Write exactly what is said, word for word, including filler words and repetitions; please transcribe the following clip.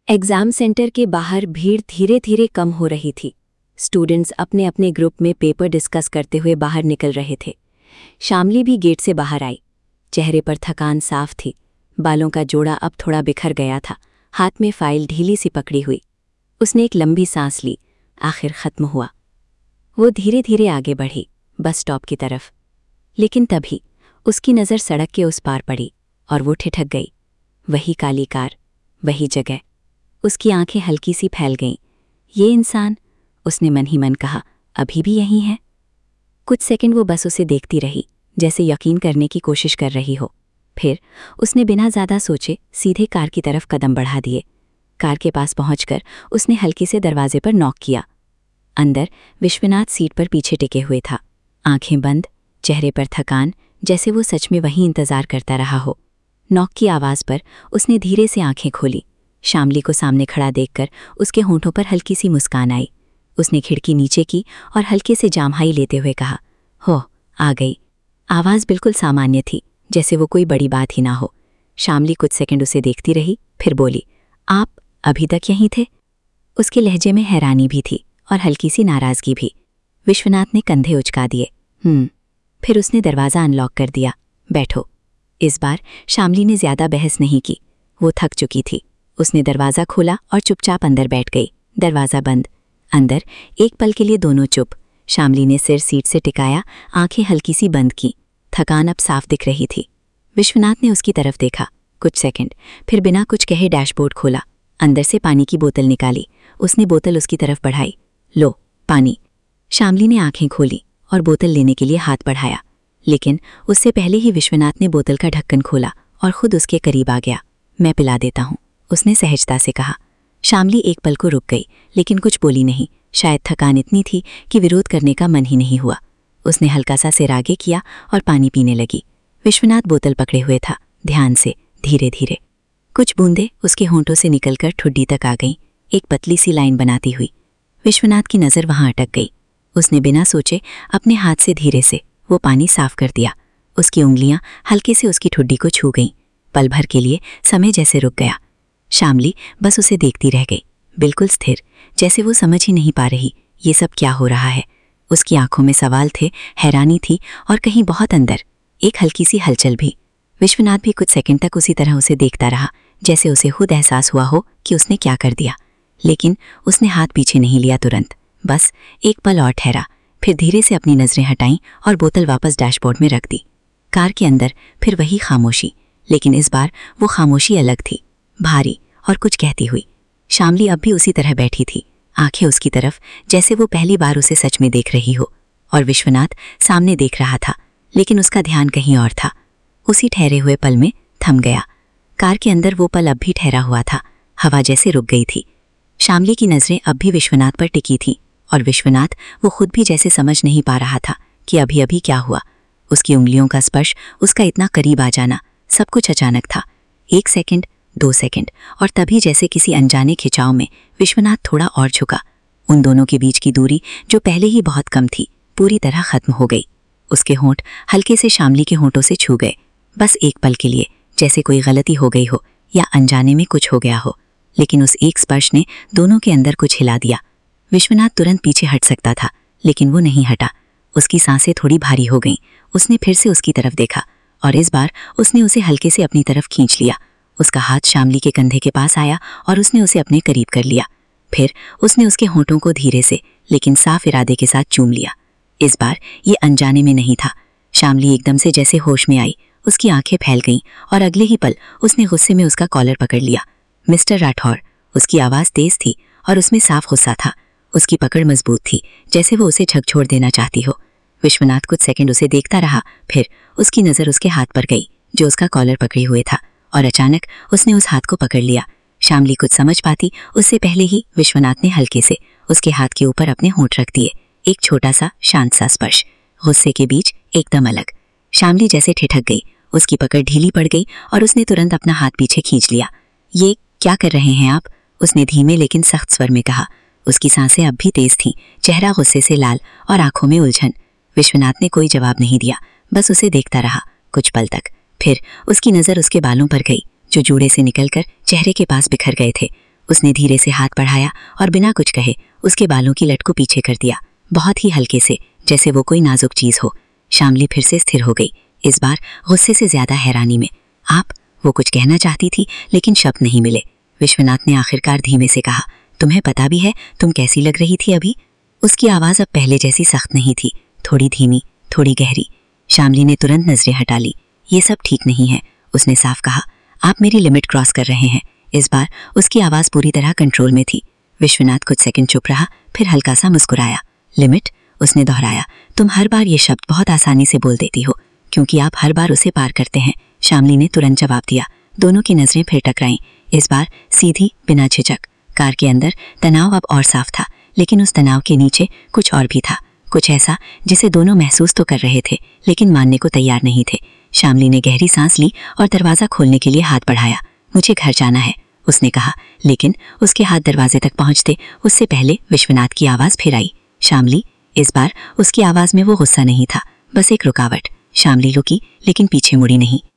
Exam centre के बाहर भीड़ धीरे धीरे कम हो रही थी। स्टूडेंट्स अपने अपने ग्रुप में पेपर डिस्कस करते हुए बाहर निकल रहे थे। शामली भी गेट से बाहर आई। चेहरे पर थकान साफ थी। बालों का जोड़ा अब थोड़ा बिखर गया था। हाथ में फाइल ढीली सी पकड़ी हुई। उसने एक लंबी सांस ली। आखिर खत्म हुआ। वो धीरे धीरे आगे बढ़ी, बस स्टॉप की तरफ। लेकिन तभी उसकी नज़र सड़क के उस पार पड़ी और वो ठिठक गई। वही काली कार, वही जगह। उसकी आंखें हल्की सी फैल गईं। ये इंसान, उसने मन ही मन कहा, अभी भी यहीं है। कुछ सेकंड वो बस उसे देखती रही, जैसे यकीन करने की कोशिश कर रही हो। फिर उसने बिना ज़्यादा सोचे सीधे कार की तरफ कदम बढ़ा दिए। कार के पास पहुंचकर उसने हल्के से दरवाजे पर नॉक किया। अंदर विश्वनाथ सीट पर पीछे टिके हुए था, आंखें बंद, चेहरे पर थकान, जैसे वो सच में वहीं इंतजार करता रहा हो। नॉक की आवाज़ पर उसने धीरे से आंखें खोली। शामली को सामने खड़ा देखकर उसके होंठों पर हल्की सी मुस्कान आई। उसने खिड़की नीचे की और हल्के से जामहाई लेते हुए कहा, हो, आ गई। आवाज़ बिल्कुल सामान्य थी, जैसे वो कोई बड़ी बात ही ना हो। शामली कुछ सेकंड उसे देखती रही, फिर बोली, आप अभी तक यहीं थे? उसके लहजे में हैरानी भी थी और हल्की सी नाराज़गी भी। विश्वनाथ ने कंधे उचका दिए। हम्म फिर उसने दरवाज़ा अनलॉक कर दिया। बैठो। इस बार शामली ने ज़्यादा बहस नहीं की। वो थक चुकी थी। उसने दरवाज़ा खोला और चुपचाप अंदर बैठ गई। दरवाज़ा बंद। अंदर एक पल के लिए दोनों चुप। शामली ने सिर सीट से टिकाया, आंखें हल्की सी बंद की। थकान अब साफ दिख रही थी। विश्वनाथ ने उसकी तरफ देखा कुछ सेकंड, फिर बिना कुछ कहे डैशबोर्ड खोला। अंदर से पानी की बोतल निकाली। उसने बोतल उसकी तरफ बढ़ाई। लो, पानी। शामली ने आंखें खोली और बोतल लेने के लिए हाथ बढ़ाया, लेकिन उससे पहले ही विश्वनाथ ने बोतल का ढक्कन खोला और खुद उसके करीब आ गया। मैं पिला देता हूँ, उसने सहजता से कहा। शामली एक पल को रुक गई, लेकिन कुछ बोली नहीं। शायद थकान इतनी थी कि विरोध करने का मन ही नहीं हुआ। उसने हल्का सा सिर आगे किया और पानी पीने लगी। विश्वनाथ बोतल पकड़े हुए था, ध्यान से, धीरे धीरे। कुछ बूंदें उसके होंठों से निकलकर ठुड्डी तक आ गईं, एक पतली सी लाइन बनाती हुई। विश्वनाथ की नज़र वहां अटक गई। उसने बिना सोचे अपने हाथ से धीरे से वो पानी साफ कर दिया। उसकी उंगलियां हल्के से उसकी ठुड्डी को छू गईं। पल भर के लिए समय जैसे रुक गया। शामली बस उसे देखती रह गई, बिल्कुल स्थिर, जैसे वो समझ ही नहीं पा रही ये सब क्या हो रहा है। उसकी आंखों में सवाल थे, हैरानी थी और कहीं बहुत अंदर एक हल्की सी हलचल भी। विश्वनाथ भी कुछ सेकंड तक उसी तरह उसे देखता रहा, जैसे उसे खुद एहसास हुआ हो कि उसने क्या कर दिया। लेकिन उसने हाथ पीछे नहीं लिया तुरंत, बस एक पल और ठहरा, फिर धीरे से अपनी नज़रें हटाईं और बोतल वापस डैशबोर्ड में रख दी। कार के अंदर फिर वही खामोशी, लेकिन इस बार वो खामोशी अलग थी, भारी और कुछ कहती हुई। शामली अब भी उसी तरह बैठी थी, आंखें उसकी तरफ, जैसे वो पहली बार उसे सच में देख रही हो। और विश्वनाथ सामने देख रहा था, लेकिन उसका ध्यान कहीं और था। उसी ठहरे हुए पल में थम गया। कार के अंदर वो पल अब भी ठहरा हुआ था, हवा जैसे रुक गई थी। शामली की नज़रें अब भी विश्वनाथ पर टिकी थीं, और विश्वनाथ वो खुद भी जैसे समझ नहीं पा रहा था कि अभी अभी क्या हुआ। उसकी उंगलियों का स्पर्श, उसका इतना करीब आ जाना, सब कुछ अचानक था। एक सेकंड, दो सेकंड, और तभी जैसे किसी अनजाने खिंचाव में विश्वनाथ थोड़ा और झुका। उन दोनों के बीच की दूरी, जो पहले ही बहुत कम थी, पूरी तरह खत्म हो गई। उसके होंठ हल्के से शामली के होंठों से छू गए, बस एक पल के लिए, जैसे कोई गलती हो गई हो या अनजाने में कुछ हो गया हो। लेकिन उस एक स्पर्श ने दोनों के अंदर कुछ हिला दिया। विश्वनाथ तुरंत पीछे हट सकता था, लेकिन वो नहीं हटा। उसकी सांसें थोड़ी भारी हो गईं। उसने फिर से उसकी तरफ देखा, और इस बार उसने उसे हल्के से अपनी तरफ खींच लिया। उसका हाथ शामली के कंधे के पास आया और उसने उसे अपने करीब कर लिया। फिर उसने उसके होंठों को धीरे से, लेकिन साफ इरादे के साथ चूम लिया। इस बार ये अनजाने में नहीं था। शामली एकदम से जैसे होश में आई, उसकी आंखें फैल गईं और अगले ही पल उसने गुस्से में उसका कॉलर पकड़ लिया। मिस्टर राठौर, उसकी आवाज़ तेज थी और उसमें साफ गुस्सा था। उसकी पकड़ मजबूत थी, जैसे वो उसे झकझोर देना चाहती हो। विश्वनाथ कुछ सेकंड उसे देखता रहा, फिर उसकी नज़र उसके हाथ पर गई, जो उसका कॉलर पकड़े हुए था, और अचानक उसने उस हाथ को पकड़ लिया। शामली कुछ समझ पाती उससे पहले ही विश्वनाथ ने हल्के से उसके हाथ के ऊपर अपने होंठ रख दिए। एक छोटा सा शांत सा स्पर्श, गुस्से के बीच एकदम अलग। शामली जैसे ठिठक गई, उसकी पकड़ ढीली पड़ गई और उसने तुरंत अपना हाथ पीछे खींच लिया। ये क्या कर रहे हैं आप? उसने धीमे लेकिन सख्त स्वर में कहा। उसकी सांसें अब भी तेज थीं, चेहरा गुस्से से लाल और आंखों में उलझन। विश्वनाथ ने कोई जवाब नहीं दिया, बस उसे देखता रहा कुछ पल तक। फिर उसकी नज़र उसके बालों पर गई, जो जूड़े से निकलकर चेहरे के पास बिखर गए थे। उसने धीरे से हाथ बढ़ाया और बिना कुछ कहे उसके बालों की लट को पीछे कर दिया, बहुत ही हल्के से, जैसे वो कोई नाजुक चीज हो। शामली फिर से स्थिर हो गई, इस बार गुस्से से ज्यादा हैरानी में। आप? वो कुछ कहना चाहती थी लेकिन शब्द नहीं मिले। विश्वनाथ ने आखिरकार धीमे से कहा, तुम्हें पता भी है तुम कैसी लग रही थी अभी? उसकी आवाज अब पहले जैसी सख्त नहीं थी, थोड़ी धीमी, थोड़ी गहरी। शामली ने तुरंत नजरें हटा ली। ये सब ठीक नहीं है, उसने साफ कहा। आप मेरी लिमिट क्रॉस कर रहे हैं। इस बार उसकी आवाज पूरी तरह कंट्रोल में थी। विश्वनाथ कुछ सेकंड चुप रहा, फिर हल्का सा मुस्कुराया। लिमिट? उसने दोहराया। तुम हर बार ये शब्द बहुत आसानी से बोल देती हो, क्योंकि आप हर बार उसे पार करते हैं। शामली ने तुरंत जवाब दिया। दोनों की नजरें फिर टकराईं, इस बार सीधी, बिना झिझक। कार के अंदर तनाव अब और साफ था, लेकिन उस तनाव के नीचे कुछ और भी था, कुछ ऐसा जिसे दोनों महसूस तो कर रहे थे लेकिन मानने को तैयार नहीं थे। शामली ने गहरी सांस ली और दरवाजा खोलने के लिए हाथ बढ़ाया। मुझे घर जाना है, उसने कहा, लेकिन उसके हाथ दरवाजे तक पहुंचते उससे पहले विश्वनाथ की आवाज फिर आई। शामली? इस बार उसकी आवाज में वो गुस्सा नहीं था, बस एक रुकावट। शामली रुकी, लेकिन पीछे मुड़ी नहीं।